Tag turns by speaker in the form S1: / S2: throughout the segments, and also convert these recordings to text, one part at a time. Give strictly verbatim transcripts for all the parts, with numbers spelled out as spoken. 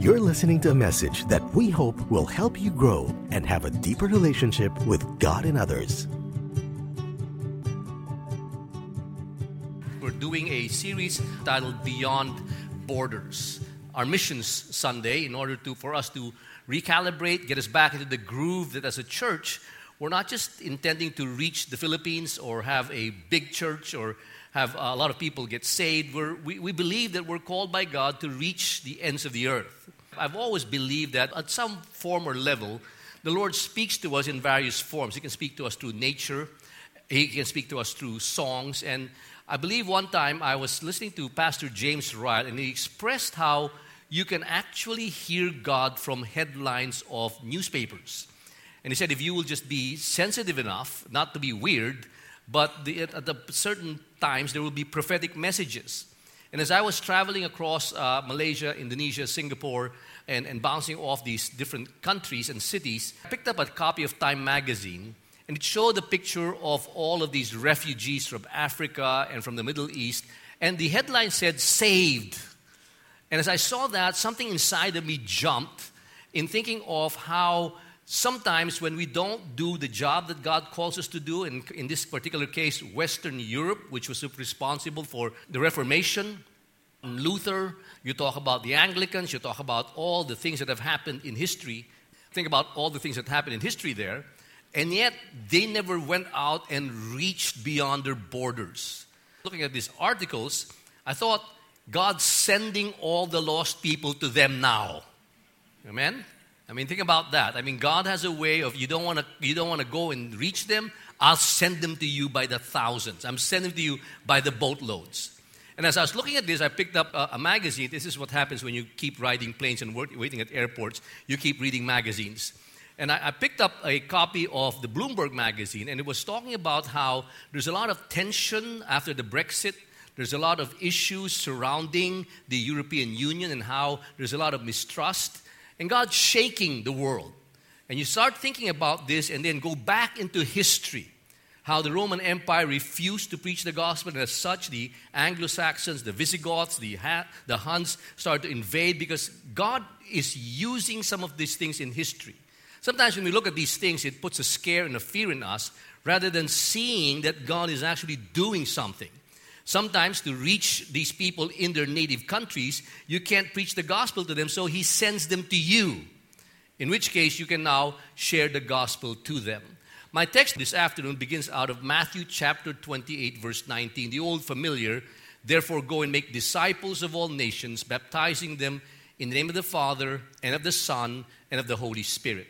S1: You're listening to a message that we hope will help you grow and have a deeper relationship with God and others.
S2: We're doing a series titled Beyond Borders. Our missions Sunday, in order to for us to recalibrate, get us back into the groove that as a church, we're not just intending to reach the Philippines or have a big church or have a lot of people get saved. We're, we, we believe that we're called by God to reach the ends of the earth. I've always believed that at some form or level, the Lord speaks to us in various forms. He can speak to us through nature. He can speak to us through songs. And I believe one time I was listening to Pastor James Ryle, and he expressed how you can actually hear God from headlines of newspapers. And he said if you will just be sensitive enough, not to be weird, but the, at the certain times there will be prophetic messages. And as I was traveling across uh, Malaysia, Indonesia, Singapore, and, and bouncing off these different countries and cities, I picked up a copy of Time magazine, and it showed a picture of all of these refugees from Africa and from the Middle East, and the headline said, "Saved." And as I saw that, something inside of me jumped in thinking of how sometimes when we don't do the job that God calls us to do, in, in this particular case, Western Europe, which was responsible for the Reformation, Luther, you talk about the Anglicans, you talk about all the things that have happened in history. Think about all the things that happened in history there. And yet, they never went out and reached beyond their borders. Looking at these articles, I thought, God's sending all the lost people to them now. Amen? I mean, think about that. I mean, God has a way of, you don't want to you don't want to go and reach them. I'll send them to you by the thousands. I'm sending them to you by the boatloads. And as I was looking at this, I picked up a, a magazine. This is what happens when you keep riding planes and work, waiting at airports. You keep reading magazines. And I, I picked up a copy of the Bloomberg magazine, and it was talking about how there's a lot of tension after the Brexit. There's a lot of issues surrounding the European Union and how there's a lot of mistrust. And God's shaking the world. And you start thinking about this and then go back into history. How the Roman Empire refused to preach the gospel, and as such, the Anglo-Saxons, the Visigoths, the, ha- the Huns started to invade because God is using some of these things in history. Sometimes when we look at these things, it puts a scare and a fear in us rather than seeing that God is actually doing something. Sometimes to reach these people in their native countries, you can't preach the gospel to them, so He sends them to you, in which case you can now share the gospel to them. My text this afternoon begins out of Matthew chapter twenty-eight, verse nineteen, the old familiar, "Therefore go and make disciples of all nations, baptizing them in the name of the Father, and of the Son, and of the Holy Spirit."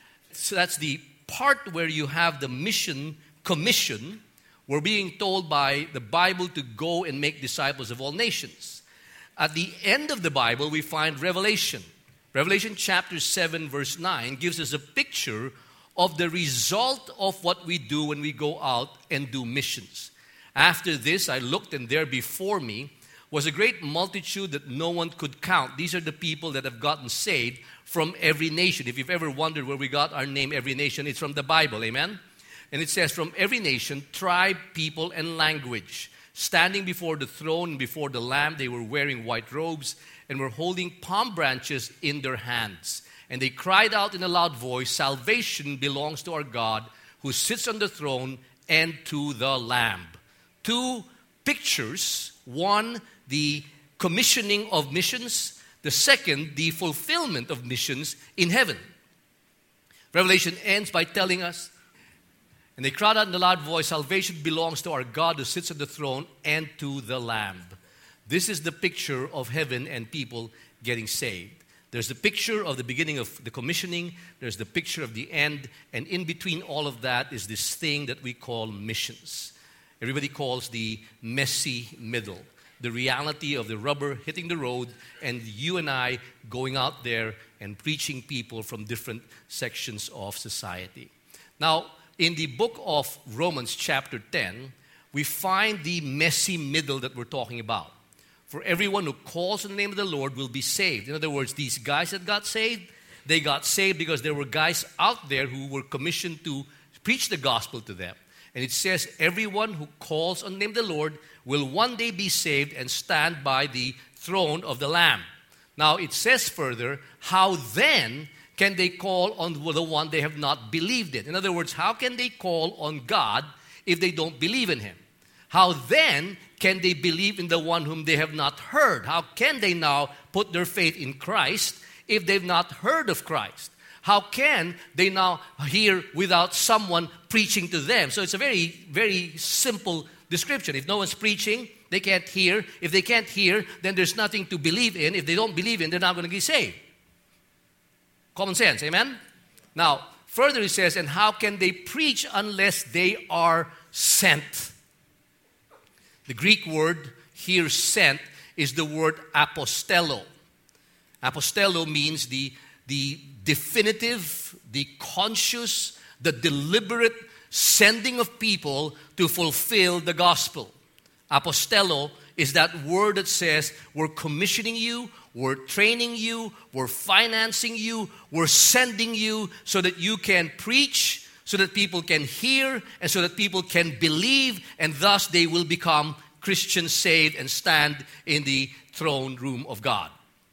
S2: So that's the part where you have the mission commission. We're being told by the Bible to go and make disciples of all nations. At the end of the Bible, we find Revelation. Revelation chapter seven, verse nine gives us a picture of the result of what we do when we go out and do missions. After this, I looked, and there before me was a great multitude that no one could count. These are the people that have gotten saved from every nation. If you've ever wondered where we got our name, Every Nation, it's from the Bible. Amen? And it says, from every nation, tribe, people, and language, standing before the throne and before the Lamb, they were wearing white robes and were holding palm branches in their hands. And they cried out in a loud voice, "Salvation belongs to our God who sits on the throne and to the Lamb." Two pictures. One, the commissioning of missions. The second, the fulfillment of missions in heaven. Revelation ends by telling us, and they cried out in a loud voice, "Salvation belongs to our God who sits on the throne and to the Lamb." This is the picture of heaven and people getting saved. There's the picture of the beginning of the commissioning. There's the picture of the end. And in between all of that is this thing that we call missions. Everybody calls the messy middle. The reality of the rubber hitting the road and you and I going out there and preaching people from different sections of society. Now, in the book of Romans chapter ten, we find the messy middle that we're talking about. For everyone who calls on the name of the Lord will be saved. In other words, these guys that got saved, they got saved because there were guys out there who were commissioned to preach the gospel to them. And it says, everyone who calls on the name of the Lord will one day be saved and stand by the throne of the Lamb. Now it says further, how then can they call on the one they have not believed in? In other words, how can they call on God if they don't believe in Him? How then can they believe in the one whom they have not heard? How can they now put their faith in Christ if they've not heard of Christ? How can they now hear without someone preaching to them? So it's a very, very simple description. If no one's preaching, they can't hear. If they can't hear, then there's nothing to believe in. If they don't believe in, they're not going to get saved. Common sense, amen? Now, further he says, and how can they preach unless they are sent? The Greek word here, sent, is the word apostello. Apostello means the, the definitive, the conscious, the deliberate sending of people to fulfill the gospel. Apostello is that word that says, we're commissioning you, we're training you, we're financing you, we're sending you so that you can preach, so that people can hear, and so that people can believe, and thus they will become Christians saved and stand in the throne room of God.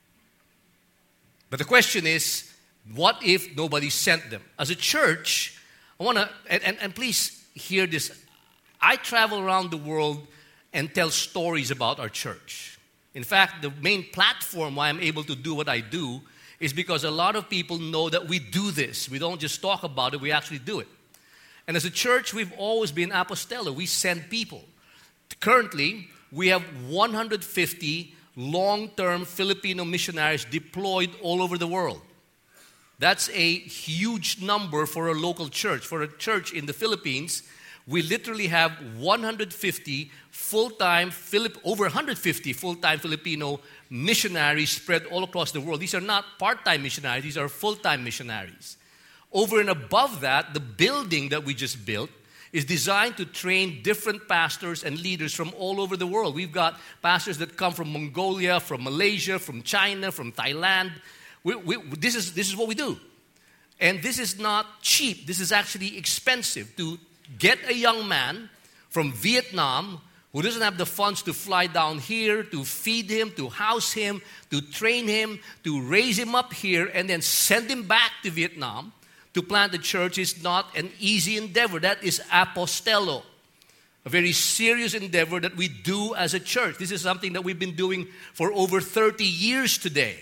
S2: But the question is, what if nobody sent them? As a church, I want to, and, and, and please hear this. I travel around the world and tell stories about our church. In fact, the main platform why I'm able to do what I do is because a lot of people know that we do this. We don't just talk about it, we actually do it. And as a church, we've always been apostello. We send people. Currently, we have one hundred fifty long-term Filipino missionaries deployed all over the world. That's a huge number for a local church. For a church in the Philippines, we literally have one hundred fifty full-time, Philip, over one hundred fifty full-time Filipino missionaries spread all across the world. These are not part-time missionaries, these are full-time missionaries. Over and above that, the building that we just built is designed to train different pastors and leaders from all over the world. We've got pastors that come from Mongolia, from Malaysia, from China, from Thailand. We, we, this is, this is what we do. And this is not cheap. This is actually expensive to get a young man from Vietnam who doesn't have the funds to fly down here, to feed him, to house him, to train him, to raise him up here, and then send him back to Vietnam to plant the church is not an easy endeavor. That is apostello, a very serious endeavor that we do as a church. This is something that we've been doing for over thirty years today.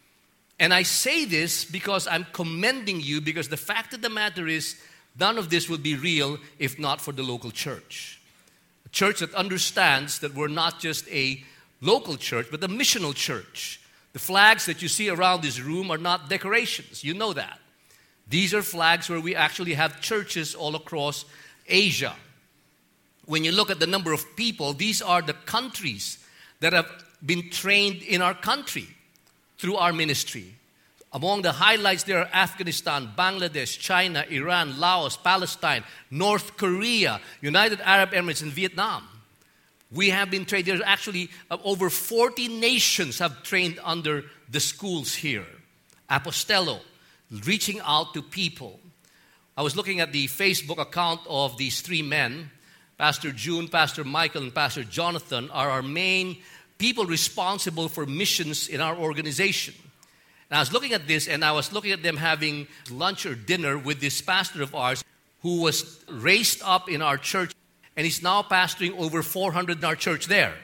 S2: And I say this because I'm commending you, because the fact of the matter is none of this would be real if not for the local church. A church that understands that we're not just a local church, but a missional church. The flags that you see around this room are not decorations. You know that. These are flags where we actually have churches all across Asia. When you look at the number of people, these are the countries that have been trained in our country through our ministry. Among the highlights there are Afghanistan, Bangladesh, China, Iran, Laos, Palestine, North Korea, United Arab Emirates, and Vietnam. We have been trained. There's actually uh, over forty nations have trained under the schools here. Apostello, reaching out to people. I was looking at the Facebook account of these three men. Pastor June, Pastor Michael, and Pastor Jonathan are our main people responsible for missions in our organization. And I was looking at this, and I was looking at them having lunch or dinner with this pastor of ours who was raised up in our church, and he's now pastoring over four hundred in our church there.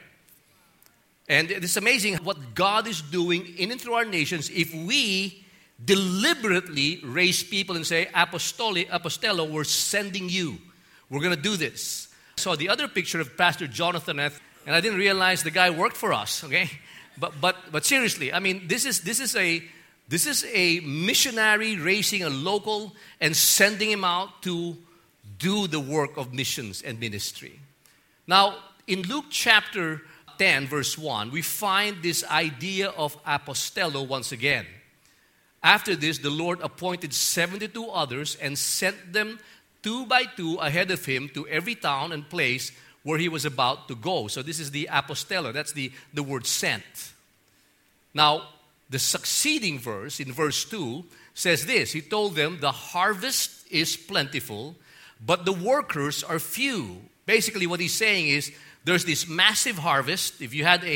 S2: And it's amazing what God is doing in and through our nations if we deliberately raise people and say, Apostoli, Apostello, we're sending you. We're going to do this. I saw the other picture of Pastor Jonathan, and I didn't realize the guy worked for us, okay? But but but seriously, I mean, this is this is a this is a missionary raising a local and sending him out to do the work of missions and ministry. Now, in Luke chapter ten, verse one, we find this idea of apostello once again. After this, the Lord appointed seventy-two others and sent them two by two ahead of him to every town and place where he was about to go. So this is the apostello. That's the, the word sent. Now, the succeeding verse, in verse two, says this. He told them, the harvest is plentiful, but the workers are few. Basically, what he's saying is, there's this massive harvest. If you had a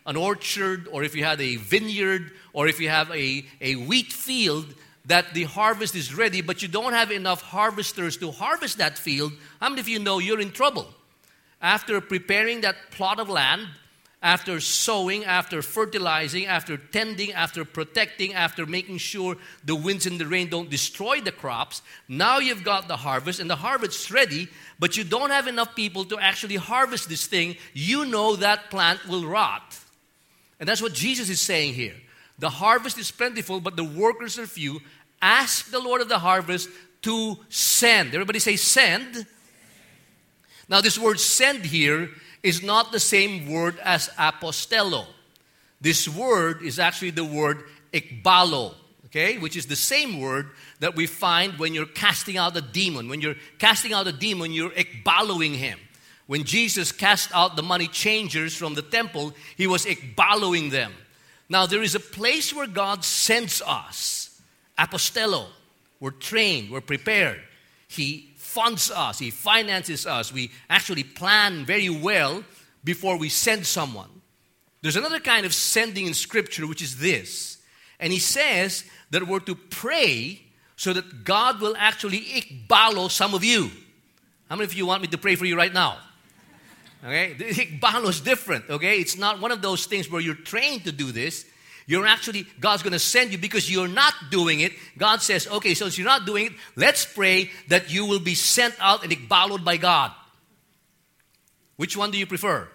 S2: an orchard, or if you had a vineyard, or if you have a, a wheat field, that the harvest is ready, but you don't have enough harvesters to harvest that field, how many of you know you're in trouble? After preparing that plot of land, after sowing, after fertilizing, after tending, after protecting, after making sure the winds and the rain don't destroy the crops, now you've got the harvest, and the harvest's ready, but you don't have enough people to actually harvest this thing. You know that plant will rot. And that's what Jesus is saying here. The harvest is plentiful, but the workers are few. Ask the Lord of the harvest to send. Everybody say send. Now this word send here is not the same word as apostello. This word is actually the word ekbalo, okay, which is the same word that we find when you're casting out a demon. When you're casting out a demon, you're ekbaloing him. When Jesus cast out the money changers from the temple, he was ekbaloing them. Now there is a place where God sends us. Apostello. We're trained, we're prepared. He funds us, He finances us. We actually plan very well before we send someone. There's another kind of sending in Scripture, which is this. And He says that we're to pray so that God will actually ikbalo some of you. How many of you want me to pray for you right now? Okay, the ikbalo is different, okay? It's not one of those things where you're trained to do this. You're actually, God's going to send you because you're not doing it. God says, okay, so since you're not doing it, let's pray that you will be sent out and ikbaloed by God. Which one do you prefer?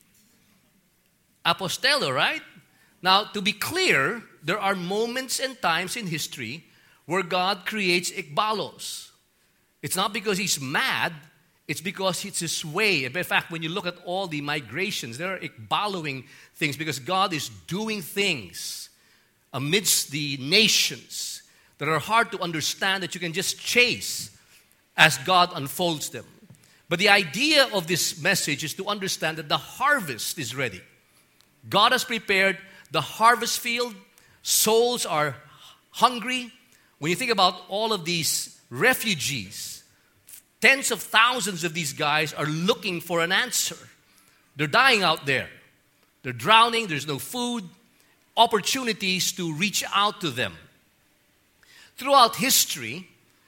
S2: Apostello, right? Now, to be clear, there are moments and times in history where God creates ikbalos. It's not because He's mad. It's because it's His way. In fact, when you look at all the migrations, there are ikbaloing things because God is doing things amidst the nations that are hard to understand that you can just chase as God unfolds them. But the idea of this message is to understand that the harvest is ready. God has prepared the harvest field. Souls are hungry. When you think about all of these refugees, tens of thousands of these guys are looking for an answer. They're dying out there. They're drowning. There's no food. Opportunities to reach out to them. Throughout history,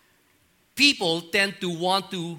S2: people tend to want to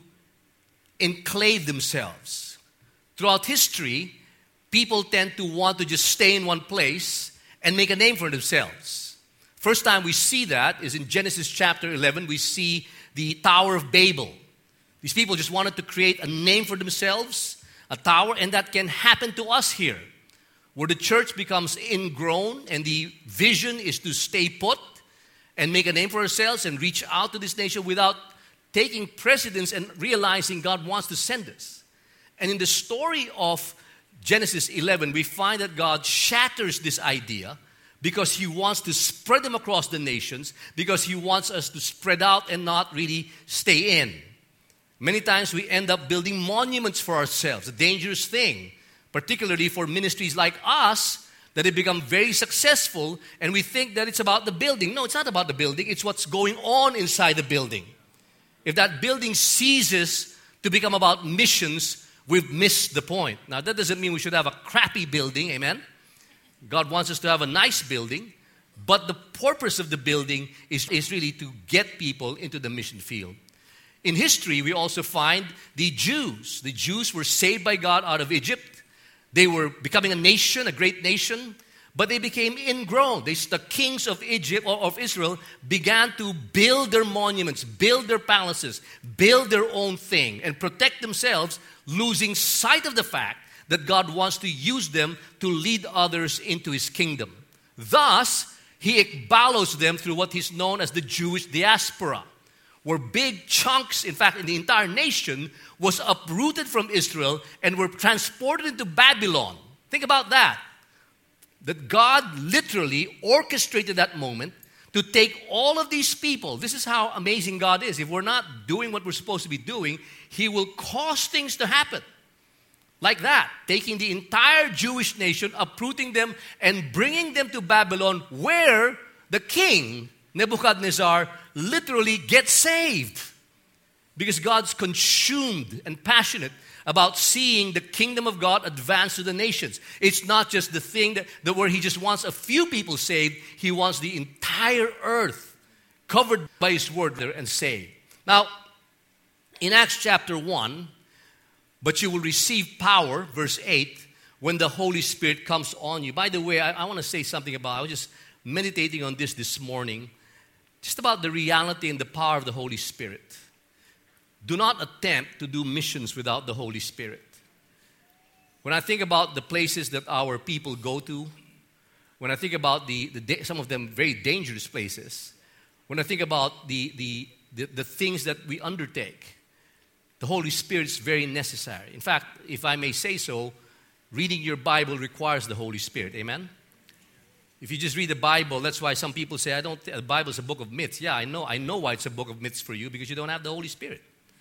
S2: enclave themselves. Throughout history, people tend to want to just stay in one place and make a name for themselves. First time we see that is in Genesis chapter eleven. We see the Tower of Babel. These people just wanted to create a name for themselves, a tower, and that can happen to us here, where the church becomes ingrown and the vision is to stay put and make a name for ourselves and reach out to this nation without taking precedence and realizing God wants to send us. And in the story of Genesis eleven, we find that God shatters this idea because He wants to spread them across the nations, because He wants us to spread out and not really stay in. Many times we end up building monuments for ourselves, a dangerous thing, particularly for ministries like us, that have become very successful, and we think that it's about the building. No, it's not about the building. It's what's going on inside the building. If that building ceases to become about missions, we've missed the point. Now, that doesn't mean we should have a crappy building, amen? God wants us to have a nice building, but the purpose of the building is, is really to get people into the mission field. In history, we also find the Jews. The Jews were saved by God out of Egypt. They were becoming a nation, a great nation, but they became ingrown. They, the kings of Egypt or of Israel began to build their monuments, build their palaces, build their own thing, and protect themselves, losing sight of the fact that God wants to use them to lead others into His kingdom. Thus, He ikbalos them through what is known as the Jewish diaspora, where big chunks, in fact, in the entire nation, was uprooted from Israel and were transported into Babylon. Think about that. That God literally orchestrated that moment to take all of these people. This is how amazing God is. If we're not doing what we're supposed to be doing, He will cause things to happen. Like that, taking the entire Jewish nation, uprooting them, and bringing them to Babylon, where the king, Nebuchadnezzar, literally gets saved. Because God's consumed and passionate about seeing the kingdom of God advance to the nations. It's not just the thing that, that where he just wants a few people saved. He wants the entire earth covered by his word there and saved. Now, in Acts chapter one, but you will receive power, verse eight, when the Holy Spirit comes on you. By the way, I, I want to say something about, I was just meditating on this this morning, just about the reality and the power of the Holy Spirit. Do not attempt to do missions without the Holy Spirit. When I think about the places that our people go to, when I think about the, the some of them very dangerous places, when I think about the, the, the, the things that we undertake, the Holy Spirit is very necessary. In fact, if I may say so, reading your Bible requires the Holy Spirit. Amen? If you just read the Bible, that's why some people say, I don't, the Bible is a book of myths. Yeah, I know. I know why it's a book of myths for you, because you don't have the Holy Spirit.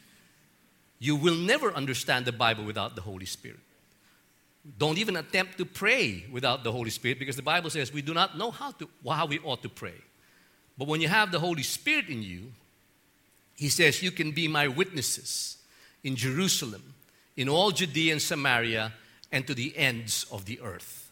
S2: You will never understand the Bible without the Holy Spirit. Don't even attempt to pray without the Holy Spirit, because the Bible says we do not know how to how we ought to pray. But when you have the Holy Spirit in you, he says you can be my witnesses in Jerusalem, in all Judea and Samaria, and to the ends of the earth.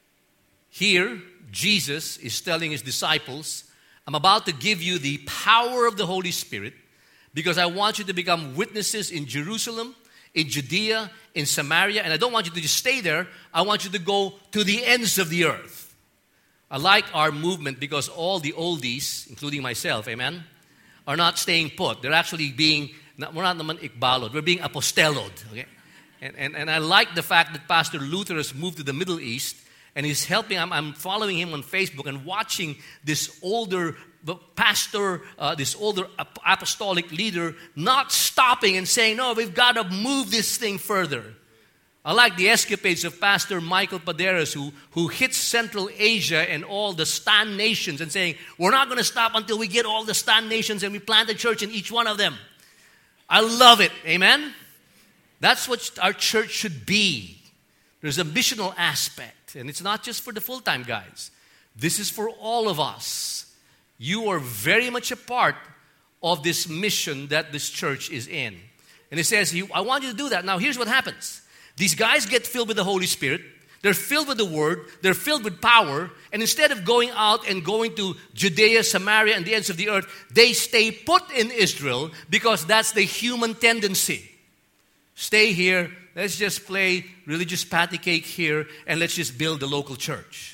S2: Here, Jesus is telling his disciples, I'm about to give you the power of the Holy Spirit, because I want you to become witnesses in Jerusalem, in Judea, in Samaria, and I don't want you to just stay there. I want you to go to the ends of the earth. I like our movement because all the oldies, including myself, amen, are not staying put. They're actually being, we're not naman ikbalod, we're being apostelod. Okay? And, and, and I like the fact that Pastor Luther has moved to the Middle East, and he's helping. I'm, I'm following him on Facebook and watching this older pastor, uh, this older apostolic leader, not stopping and saying, no, we've got to move this thing further. I like the escapades of Pastor Michael Paderas, who, who hits Central Asia and all the Stan nations and saying, we're not going to stop until we get all the Stan nations and we plant a church in each one of them. I love it. Amen? That's what our church should be. There's a missional aspect, and it's not just for the full-time guys. This is for all of us. You are very much a part of this mission that this church is in. And it says, I want you to do that. Now, here's what happens. These guys get filled with the Holy Spirit. They're filled with the Word. They're filled with power. And instead of going out and going to Judea, Samaria, and the ends of the earth, they stay put in Israel because that's the human tendency. Stay here. Let's just play religious patty cake here, and let's just build the local church.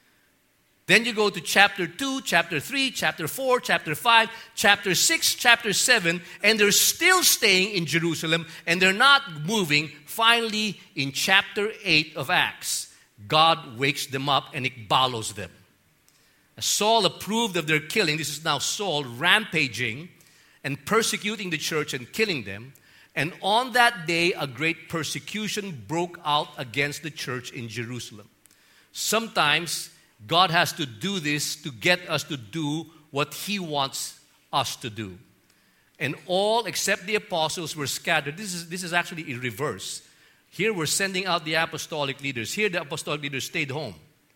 S2: Then you go to chapter two, chapter three, chapter four, chapter five, chapter six, chapter seven, and they're still staying in Jerusalem, and they're not moving. Finally, in chapter eight of Acts, God wakes them up and ikbalos them. As Saul approved of their killing, this is now Saul rampaging and persecuting the church and killing them. And on that day, a great persecution broke out against the church in Jerusalem. Sometimes God has to do this to get us to do what He wants us to do. And all except the apostles were scattered. This is, this is actually in reverse. Here we're sending out the apostolic leaders. Here the apostolic leaders stayed home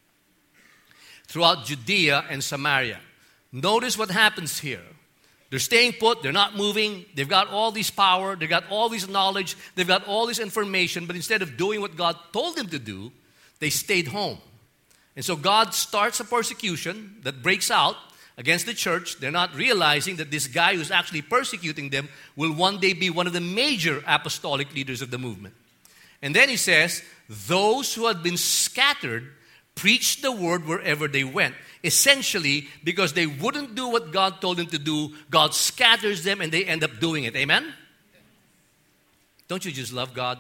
S2: throughout Judea and Samaria. Notice what happens here. They're staying put, they're not moving, they've got all this power, they've got all this knowledge, they've got all this information, but instead of doing what God told them to do, they stayed home. And so God starts a persecution that breaks out against the church. They're not realizing that this guy who's actually persecuting them will one day be one of the major apostolic leaders of the movement. And then he says, those who had been scattered preached the word wherever they went. Essentially, because they wouldn't do what God told them to do, God scatters them and they end up doing it. Amen? Don't you just love God?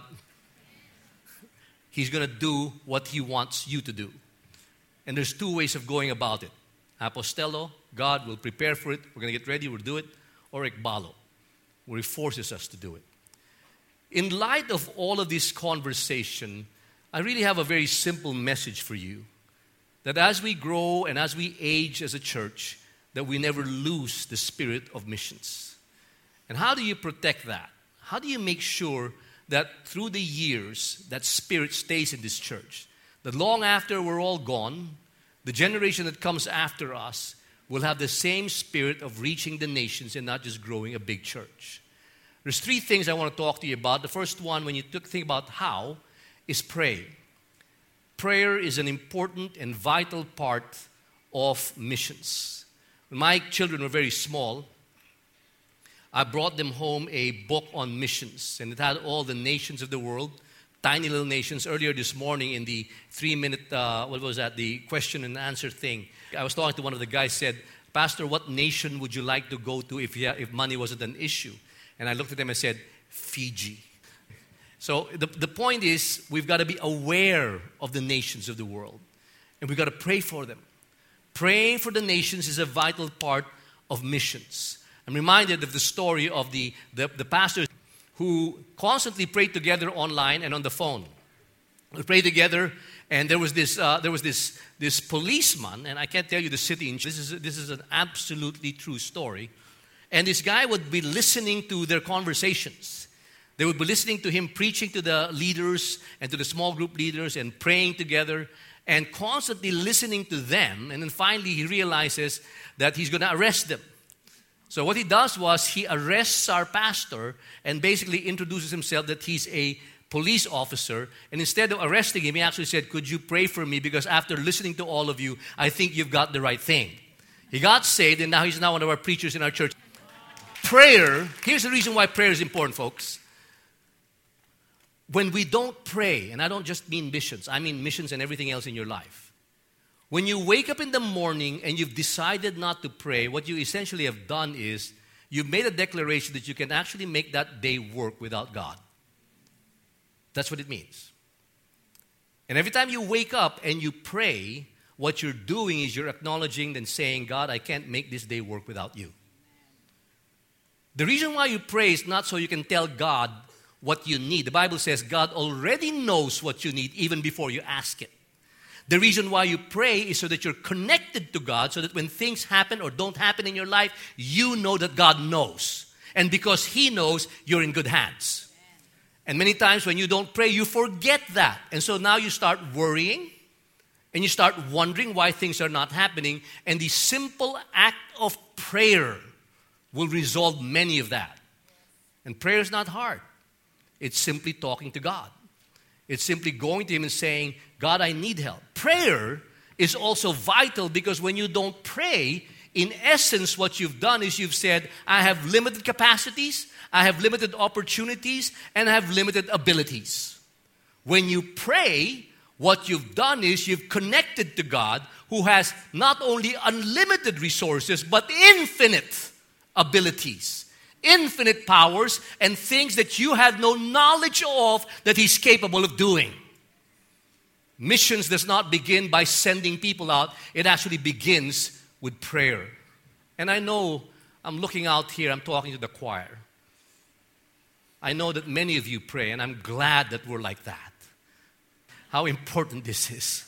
S2: He's going to do what He wants you to do. And there's two ways of going about it. Apostello, God will prepare for it. We're going to get ready, we'll do it. Or ikbalo, where He forces us to do it. In light of all of this conversation, I really have a very simple message for you. That as we grow and as we age as a church, that we never lose the spirit of missions. And how do you protect that? How do you make sure that through the years, that spirit stays in this church? That long after we're all gone, the generation that comes after us will have the same spirit of reaching the nations and not just growing a big church. There's three things I want to talk to you about. The first one, when you think about how, is pray. Prayer is an important and vital part of missions. When my children were very small, I brought them home a book on missions, and it had all the nations of the world, tiny little nations. Earlier this morning in the three-minute, uh, what was that, the question and answer thing, I was talking to one of the guys, said, Pastor, what nation would you like to go to if, you, if money wasn't an issue? And I looked at them and said, Fiji. So the, the point is, we've got to be aware of the nations of the world. And we've got to pray for them. Praying for the nations is a vital part of missions. I'm reminded of the story of the, the, the pastors who constantly prayed together online and on the phone. We prayed together, and there was this uh, there was this this policeman, and I can't tell you the city. This is this is an absolutely true story. And this guy would be listening to their conversations. They would be listening to him preaching to the leaders and to the small group leaders and praying together and constantly listening to them. And then finally he realizes that he's going to arrest them. So what he does was he arrests our pastor and basically introduces himself that he's a police officer. And instead of arresting him, he actually said, could you pray for me? Because after listening to all of you, I think you've got the right thing. He got saved, and now he's now one of our preachers in our church. Prayer, here's the reason why prayer is important, folks. When we don't pray, and I don't just mean missions, I mean missions and everything else in your life. When you wake up in the morning and you've decided not to pray, what you essentially have done is you've made a declaration that you can actually make that day work without God. That's what it means. And every time you wake up and you pray, what you're doing is you're acknowledging and saying, God, I can't make this day work without you. The reason why you pray is not so you can tell God what you need. The Bible says God already knows what you need even before you ask it. The reason why you pray is so that you're connected to God, so that when things happen or don't happen in your life, you know that God knows. And because He knows, you're in good hands. And many times when you don't pray, you forget that. And so now you start worrying and you start wondering why things are not happening. And the simple act of prayer will resolve many of that. And prayer is not hard. It's simply talking to God. It's simply going to Him and saying, God, I need help. Prayer is also vital because when you don't pray, in essence, what you've done is you've said, I have limited capacities, I have limited opportunities, and I have limited abilities. When you pray, what you've done is you've connected to God who has not only unlimited resources, but infinite abilities, infinite powers, and things that you have no knowledge of that He's capable of doing. Missions does not begin by sending people out. It actually begins with prayer. And I know I'm looking out here, I'm talking to the choir. I know that many of you pray, and I'm glad that we're like that. How important this is.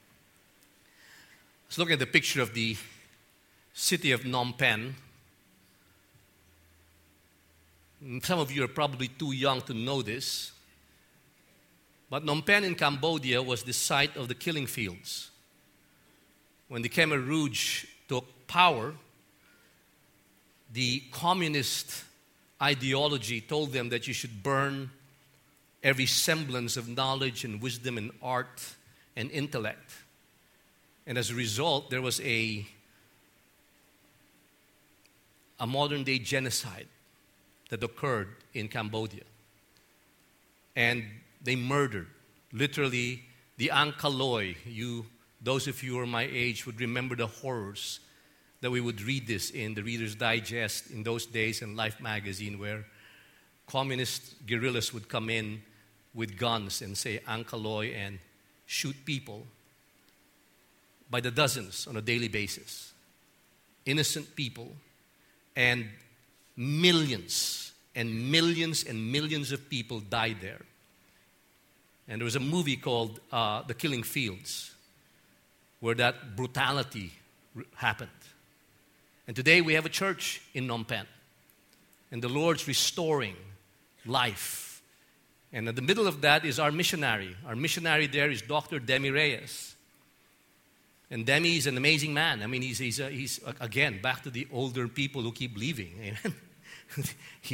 S2: Let's look at the picture of the city of Phnom Penh. Some of you are probably too young to know this. But Phnom Penh in Cambodia was the site of the killing fields. When the Khmer Rouge took power, the communist ideology told them that you should burn every semblance of knowledge and wisdom and art and intellect. And as a result, there was a, a modern-day genocide that occurred in Cambodia. And they murdered, literally, the Angkor Loi. You, those of you who are my age would remember the horrors that we would read this in the Reader's Digest in those days and Life magazine, where communist guerrillas would come in with guns and say Angkor Loi and shoot people by the dozens on a daily basis. Innocent people, and millions and millions and millions of people died there. And there was a movie called uh, The Killing Fields, where that brutality r- happened. And today we have a church in Phnom Penh. And the Lord's restoring life. And in the middle of that is our missionary. Our missionary there is Doctor Demi Reyes. And Demi is an amazing man. I mean, he's, he's, uh, he's again, back to the older people who keep leaving. Amen. he's,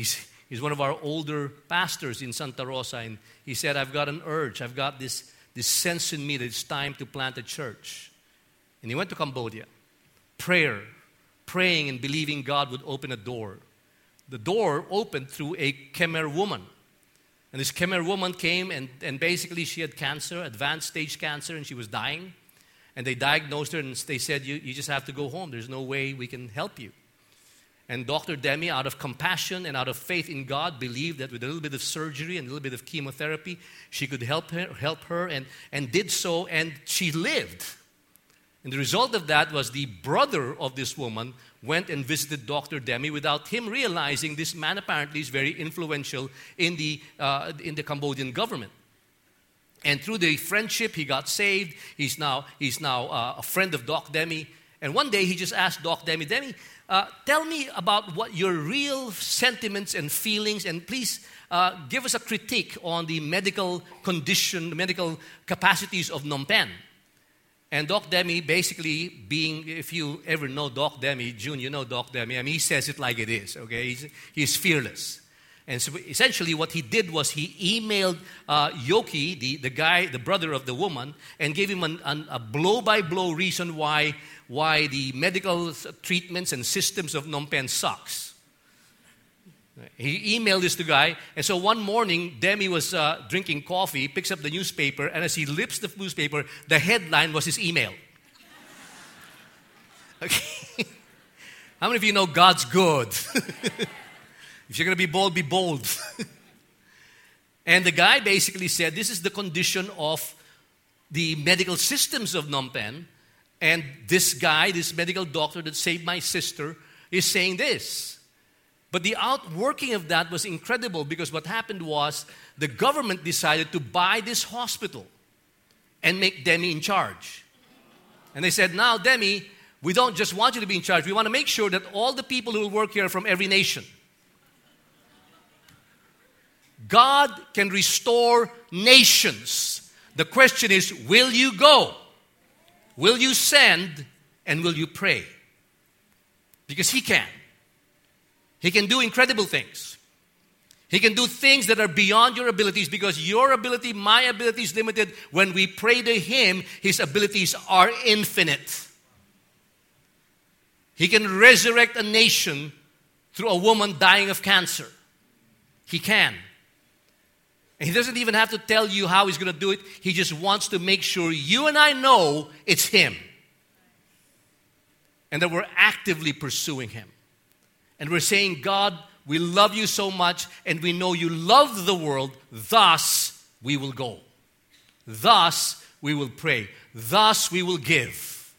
S2: He's one of our older pastors in Santa Rosa, and he said, I've got an urge. I've got this, this sense in me that it's time to plant a church. And he went to Cambodia. Prayer, praying and believing God would open a door. The door opened through a Khmer woman. And this Khmer woman came, and, and basically she had cancer, advanced stage cancer, and she was dying. And they diagnosed her, and they said, you, you just have to go home. There's no way we can help you. And Doctor Demi, out of compassion and out of faith in God, believed that with a little bit of surgery and a little bit of chemotherapy, she could help her, help her and, and did so, and she lived. And the result of that was the brother of this woman went and visited Doctor Demi without him realizing this man apparently is very influential in the, uh, in the Cambodian government. And through the friendship, he got saved. He's now, he's now uh, a friend of Doc Demi. And one day, he just asked Doc Demi, Demi, uh, tell me about what your real sentiments and feelings, and please uh, give us a critique on the medical condition, medical capacities of Phnom Penh. And Doc Demi, basically being, if you ever know Doc Demi, June, you know Doc Demi, I mean, he says it like it is, okay? He's, he's fearless. And so essentially what he did was he emailed uh, Yoki, the, the guy, the brother of the woman, and gave him an, an, a blow-by-blow reason why, why the medical treatments and systems of Phnom Penh sucks. He emailed this to the guy, and so one morning, Demi was uh, drinking coffee, picks up the newspaper, and as he lifts the newspaper, the headline was his email. Okay. How many of you know God's good? If you're going to be bold, be bold. And the guy basically said, this is the condition of the medical systems of Phnom Penh, and this guy, this medical doctor that saved my sister, is saying this. But the outworking of that was incredible, because what happened was the government decided to buy this hospital and make Demi in charge. And they said, now Demi, we don't just want you to be in charge. We want to make sure that all the people who will work here are from every nation. God can restore nations. The question is, will you go? Will you send? And will you pray? Because He can. He can do incredible things. He can do things that are beyond your abilities, because your ability, my ability is limited. When we pray to Him, His abilities are infinite. He can resurrect a nation through a woman dying of cancer. He can. And He doesn't even have to tell you how He's going to do it. He just wants to make sure you and I know it's Him. And that we're actively pursuing Him. And we're saying, God, we love you so much, and we know you love the world, thus we will go. Thus we will pray. Thus we will give.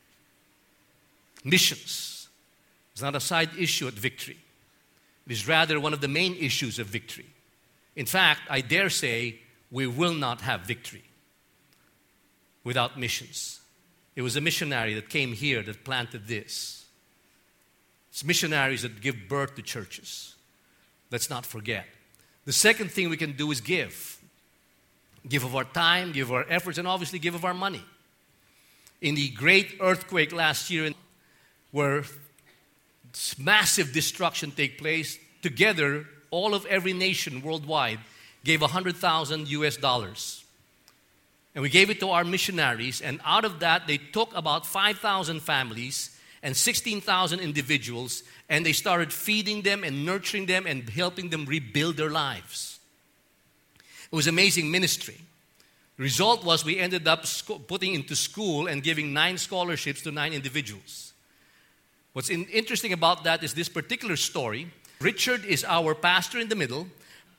S2: Missions is not a side issue at Victory. It is rather one of the main issues of Victory. In fact, I dare say, we will not have victory without missions. It was a missionary that came here that planted this. It's missionaries that give birth to churches. Let's not forget. The second thing we can do is give. Give of our time, give of our efforts, and obviously give of our money. In the great earthquake last year, where massive destruction took place, together, all of every nation worldwide gave one hundred thousand U S dollars. And we gave it to our missionaries, and out of that, they took about five thousand families and sixteen thousand individuals, and they started feeding them and nurturing them and helping them rebuild their lives. It was amazing ministry. The result was we ended up sco- putting into school and giving nine scholarships to nine individuals. What's in- interesting about that is this particular story. Richard is our pastor in the middle.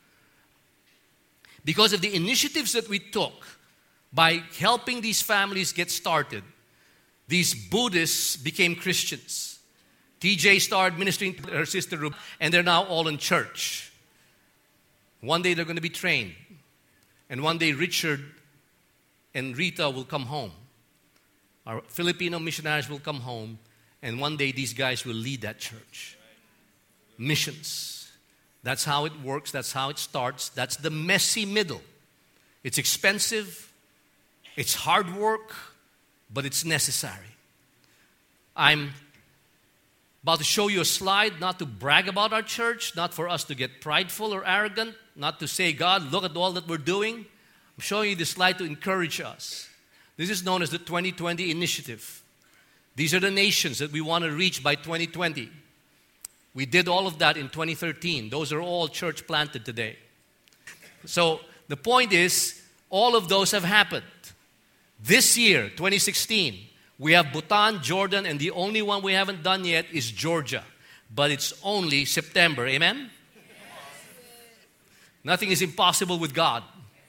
S2: Because of the initiatives that we took by helping these families get started, these Buddhists became Christians. T J started ministering to her sister Ruby, and they're now all in church. One day they're going to be trained. And one day Richard and Rita will come home. Our Filipino missionaries will come home. And one day these guys will lead that church. Missions. That's how it works. That's how it starts. That's the messy middle. It's expensive. It's hard work. But it's necessary. I'm About to show you a slide, not to brag about our church, not for us to get prideful or arrogant, not to say, God, look at all that we're doing. I'm showing you this slide to encourage us. This is known as the twenty twenty Initiative. These are the nations that we want to reach by twenty twenty. We did all of that in twenty thirteen. Those are all church planted today. So the point is, all of those have happened. This year, twenty sixteen, we have Bhutan, Jordan, and the only one we haven't done yet is Georgia. But it's only September. Amen? Nothing is impossible with God.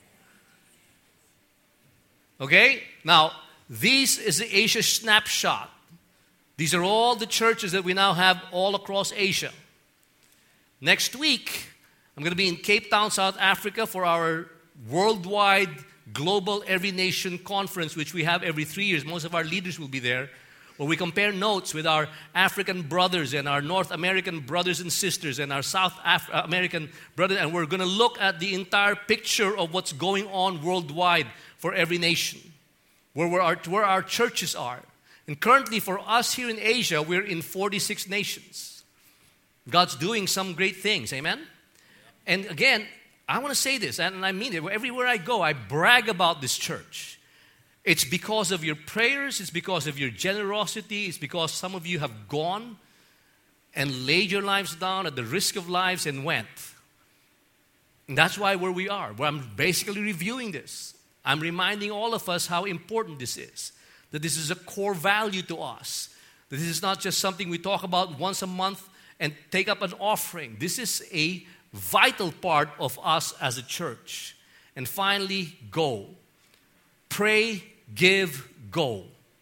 S2: Okay? Now, this is the Asia snapshot. These are all the churches that we now have all across Asia. Next week, I'm going to be in Cape Town, South Africa for our worldwide, global, every nation conference, which we have every three years. Most of our leaders will be there, where we compare notes with our African brothers and our North American brothers and sisters and our South Af- American brothers. And we're going to look at the entire picture of what's going on worldwide for every nation, where, we're our, where our churches are. And currently for us here in Asia, we're in forty-six nations. God's doing some great things. Amen? And again, I want to say this, and I mean it. Everywhere I go, I brag about this church. It's because of your prayers. It's because of your generosity. It's because some of you have gone and laid your lives down at the risk of lives and went. And that's why where we are. Where I'm basically reviewing this. I'm reminding all of us how important this is. That this is a core value to us. That this is not just something we talk about once a month and take up an offering. This is a vital part of us as a church. And finally, go. Pray, give, go.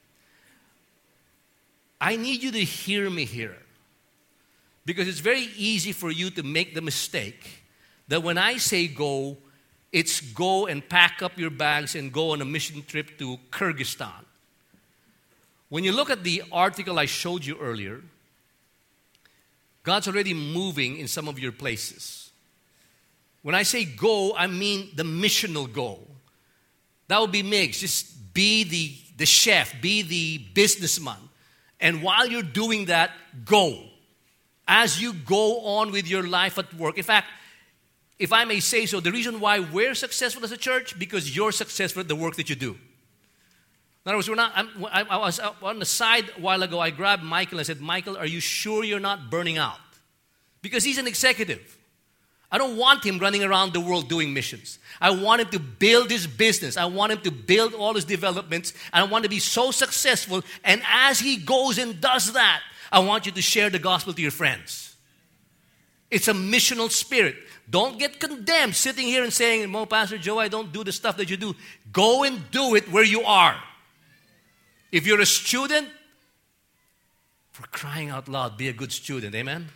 S2: I need you to hear me here. Because it's very easy for you to make the mistake that when I say go, it's go and pack up your bags and go on a mission trip to Kyrgyzstan. When you look at the article I showed you earlier, God's already moving in some of your places. When I say go, I mean the missional go. That would be mixed. Just be the, the chef, be the businessman. And while you're doing that, go. As you go on with your life at work. In fact, if I may say so, the reason why we're successful as a church, because you're successful at the work that you do. In other words, we're not, I'm, I, I was on the side a while ago, I grabbed Michael and I said, Michael, are you sure you're not burning out? Because he's an executive. I don't want him running around the world doing missions. I want him to build his business. I want him to build all his developments. And I want to be so successful. And as he goes and does that, I want you to share the gospel to your friends. It's a missional spirit. Don't get condemned sitting here and saying, Mo, Pastor Joe, I don't do the stuff that you do. Go and do it where you are. If you're a student, for crying out loud, be a good student. Amen?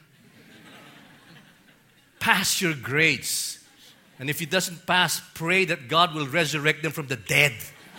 S2: Pass your grades. And if he doesn't pass, pray that God will resurrect them from the dead.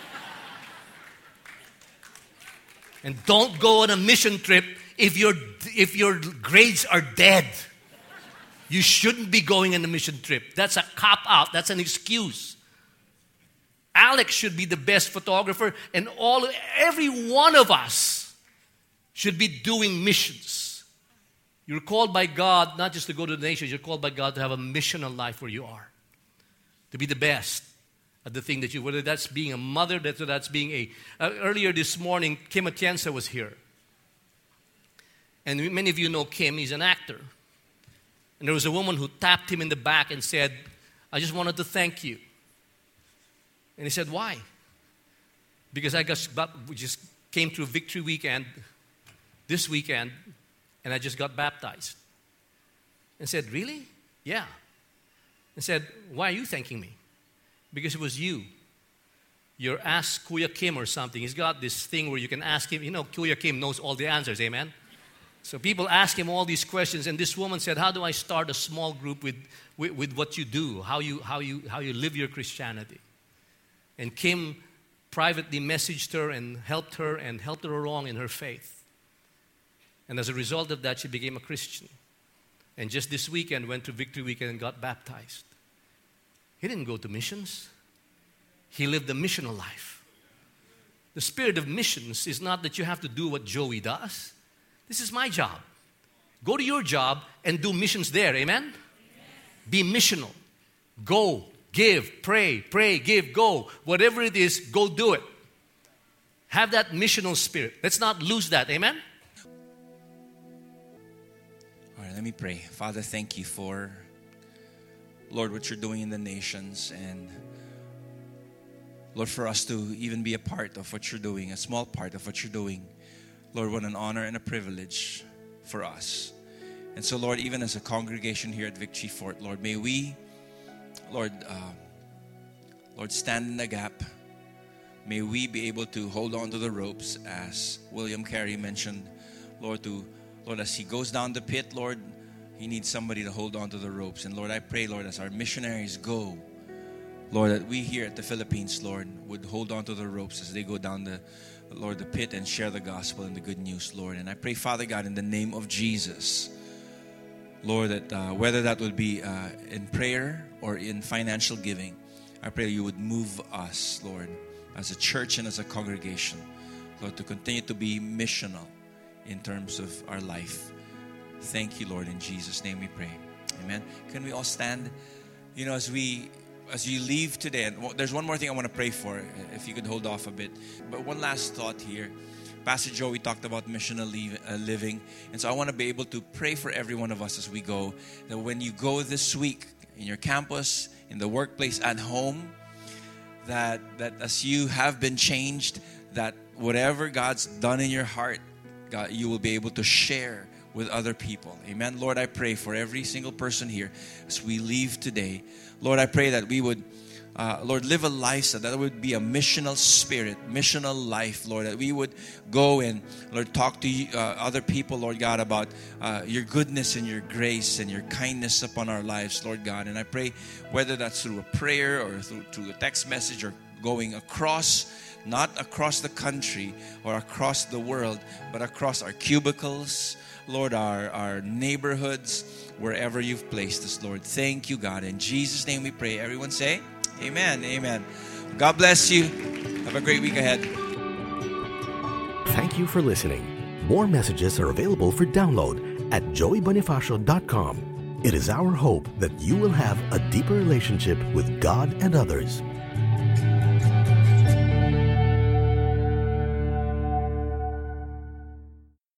S2: And don't go on a mission trip if your if your grades are dead. You shouldn't be going on a mission trip. That's a cop-out. That's an excuse. Alex should be the best photographer, and all every one of us should be doing missions. You're called by God not just to go to the nations. You're called by God to have a missional life where you are. To be the best at the thing that you, whether that's being a mother, whether that's being a... Uh, earlier this morning, Kim Atienza was here. And many of you know Kim. He's an actor. And there was a woman who tapped him in the back and said, I just wanted to thank you. And he said, why? Because I just, we just came through Victory Weekend this weekend, and I just got baptized. And said, really? Yeah. And said, why are you thanking me? Because it was you. You're Ask Kuya Kim or something. He's got this thing where you can ask him. You know, Kuya Kim knows all the answers, amen? So people ask him all these questions, and this woman said, how do I start a small group with, with, with what you do, how you, how, you, how you live your Christianity? And Kim privately messaged her and helped her and helped her along in her faith. And as a result of that, she became a Christian. And just this weekend, went to Victory Weekend and got baptized. He didn't go to missions. He lived a missional life. The spirit of missions is not that you have to do what Joey does. This is my job. Go to your job and do missions there. Amen? Be missional. Go, give, pray, pray, give, go. Whatever it is, go do it. Have that missional spirit. Let's not lose that. Amen?
S3: All right, let me pray. Father, thank you for, Lord, what you're doing in the nations. And Lord, for us to even be a part of what you're doing, a small part of what you're doing. Lord, what an honor and a privilege for us. And so, Lord, even as a congregation here at Victory Fort, Lord, may we, Lord, uh, Lord, stand in the gap. May we be able to hold on to the ropes, as William Carey mentioned, Lord, to, Lord, as he goes down the pit, Lord, he needs somebody to hold on to the ropes. And Lord, I pray, Lord, as our missionaries go, Lord, that we here at the Philippines, Lord, would hold on to the ropes as they go down the, Lord, the pit and share the gospel and the good news, Lord. And I pray, Father God, in the name of Jesus, Lord, that uh, whether that would be uh, in prayer or in financial giving, I pray you would move us, Lord, as a church and as a congregation, Lord, to continue to be missional in terms of our life. Thank you, Lord. In Jesus' name we pray. Amen. Can we all stand? You know, as we as you leave today, and there's one more thing I want to pray for, if you could hold off a bit. But one last thought here. Pastor Joey talked about missional living. And so I want to be able to pray for every one of us as we go, that when you go this week in your campus, in the workplace, at home, that, that as you have been changed, that whatever God's done in your heart, God, you will be able to share with other people. Amen. Lord, I pray for every single person here as we leave today. Lord, I pray that we would, uh, Lord, live a life that would be a missional spirit, missional life, Lord, that we would go and, Lord, talk to you, uh, other people, Lord God, about uh, your goodness and your grace and your kindness upon our lives, Lord God. And I pray whether that's through a prayer or through, through a text message or going across, not across the country or across the world, but across our cubicles, Lord, our, our neighborhoods, wherever you've placed us, Lord. Thank you, God. In Jesus' name we pray. Everyone say, amen, amen. God bless you. Have a great week ahead.
S1: Thank you for listening. More messages are available for download at joey bonifacio dot com. It is our hope that you will have a deeper relationship with God and others.